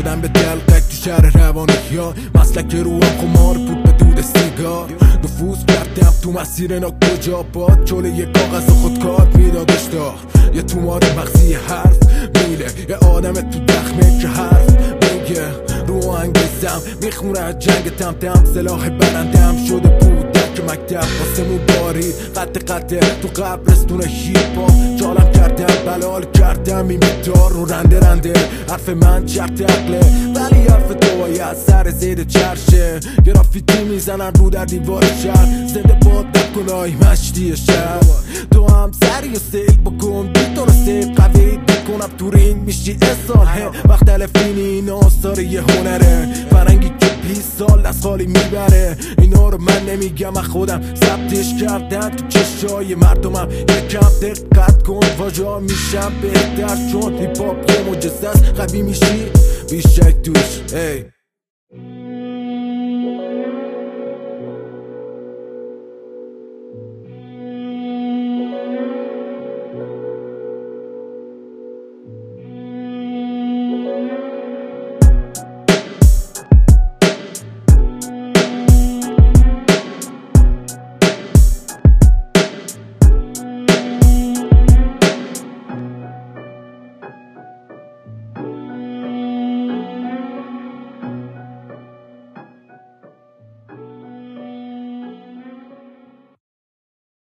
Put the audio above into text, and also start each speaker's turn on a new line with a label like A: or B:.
A: شدم به دلقک تو شهر روانه ها، مسلک رو هم خمار بود به دود سیگار. نفوذ کردم تو مسیر نا کجا باد، جلوی یه کاغذ خودکار میدادش دا یه تومار مغزی حرف میله، یه آدم تو دخمه که حرف میگه رو انگیزم میخونه جنگ تم سلاح برندم شده بود که مکتب واسمون بارید قطع تو قبرستون هیپا جالم کردم بلال کردم این بیدار رو رنده حرف من چرت عقله ولی حرف تو باید سر زیر چرشه گرافیتی میزنن رو در دیوار شهر زنده باد نکنای مشتی شهر تو هم سری و سیل بکن بیتون و سیل قوی بکنم تو رینگ میشی اصاله وقت تلفینی این آثار یه هنره فرنگی که 20 سال از خالی میبره اینا رو من نمیگم من خودم ثبتش کردم تو چشای مردمم یکم دقت کن واجا میشم بهتر چون هیپ هاپ یه معجزه است قوی میشی بیشک توش